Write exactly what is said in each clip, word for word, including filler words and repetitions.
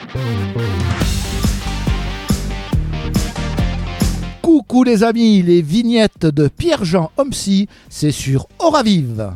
Coucou les amis, les vignettes de Pierre-Jean Homsy, c'est sur Oravive.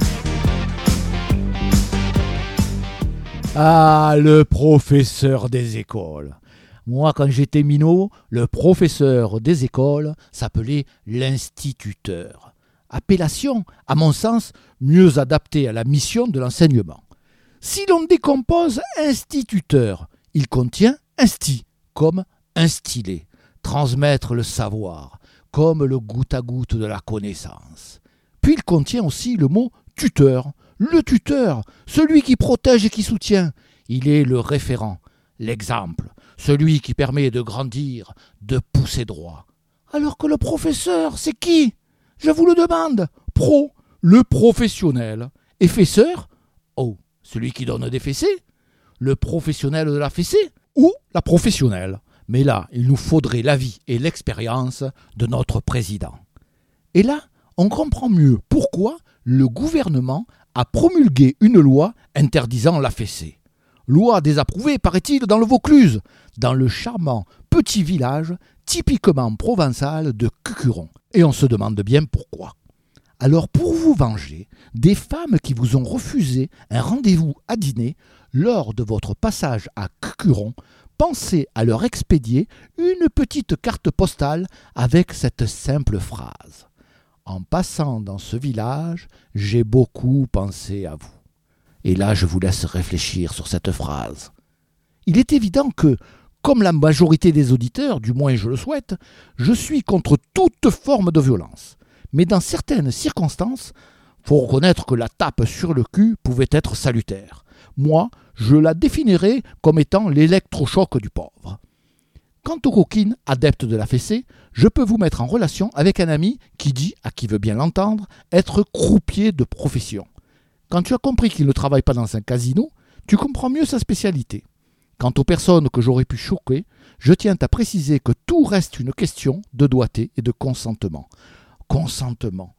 Ah, le professeur des écoles. Moi, quand j'étais minot, le professeur des écoles s'appelait l'instituteur. Appellation, à mon sens, mieux adaptée à la mission de l'enseignement. Si l'on décompose instituteur, il contient insti, comme instiller, transmettre le savoir, comme le goutte à goutte de la connaissance. Puis il contient aussi le mot tuteur, le tuteur, celui qui protège et qui soutient. Il est le référent, l'exemple, celui qui permet de grandir, de pousser droit. Alors que le professeur, c'est qui ? Je vous le demande. Pro, le professionnel. Et fesseur ? Oh, celui qui donne des fessées ? Le professionnel de la fessée ? Ou la professionnelle ? Mais là, il nous faudrait l'avis et l'expérience de notre président. Et là, on comprend mieux pourquoi le gouvernement a promulgué une loi interdisant la fessée. Loi désapprouvée, paraît-il, dans le Vaucluse, dans le charmant petit village typiquement provençal de Cucuron. Et on se demande bien pourquoi. Alors pour vous venger des femmes qui vous ont refusé un rendez-vous à dîner lors de votre passage à Cucuron, pensez à leur expédier une petite carte postale avec cette simple phrase. En passant dans ce village, j'ai beaucoup pensé à vous. Et là, je vous laisse réfléchir sur cette phrase. Il est évident que, comme la majorité des auditeurs, du moins je le souhaite, je suis contre toute forme de violence. Mais dans certaines circonstances, il faut reconnaître que la tape sur le cul pouvait être salutaire. Moi, je la définirais comme étant l'électrochoc du pauvre. Quant aux coquines adeptes de la fessée, je peux vous mettre en relation avec un ami qui dit, à qui veut bien l'entendre, être croupier de profession. Quand tu as compris qu'il ne travaille pas dans un casino, tu comprends mieux sa spécialité. Quant aux personnes que j'aurais pu choquer, je tiens à préciser que tout reste une question de doigté et de consentement. Consentement.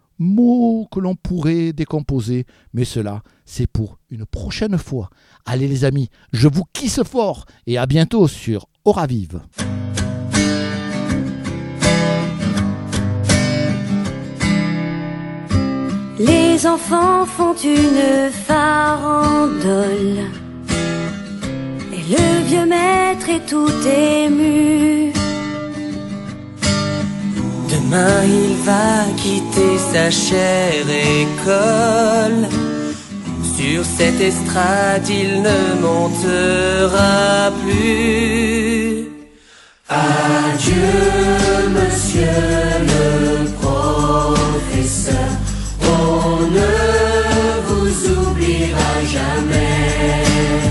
Mot que l'on pourrait décomposer, mais cela, c'est pour une prochaine fois. Allez les amis, je vous kisse fort et à bientôt sur Oravive. Les enfants font une farandole et le vieux maître est tout ému. Demain il va quitter sa chère école. Sur cette estrade il ne montera plus. Adieu monsieur le professeur, on ne vous oubliera jamais.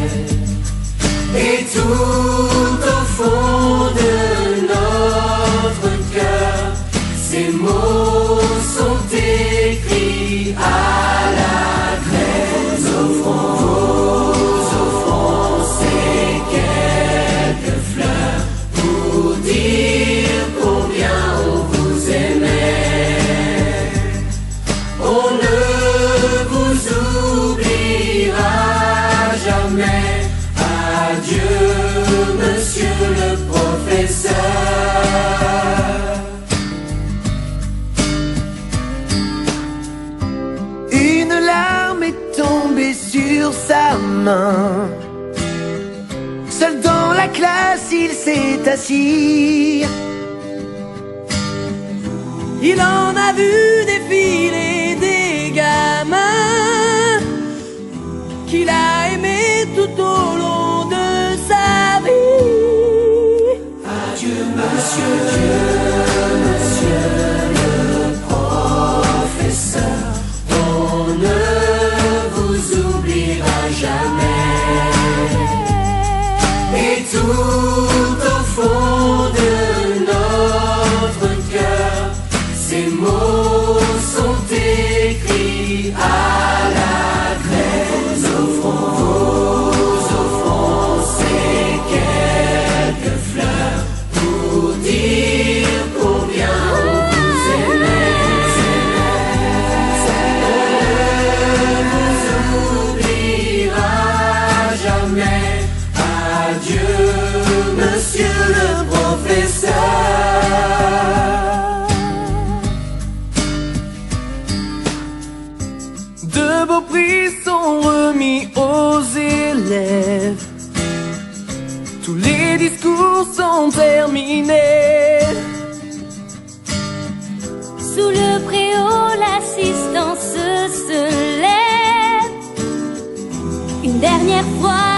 Et tout au fond de notre cœur, ces mots sont écrits à la craie. Nous offrons, nous offrons ces quelques fleurs pour dire combien on vous aimait. On ne vous oubliera jamais. Adieu, monsieur le professeur. Une larme est tombée sur sa main. Seul dans la classe, il s'est assis. Il en a vu défiler des gamins qu'il a aimés tout au long de sa vie. Adieu, monsieur, Dieu, monsieur le professeur, on ne vous oubliera jamais. Et tout au fond de notre cœur, ces mots sont écrits à la craie. Nous offrons, nous offrons ces quelques fleurs pour dire combien on vous aimait. On ne vous oubliera jamais. tous les discours sont terminés. Sous le préau, l'assistance se lève. Une dernière fois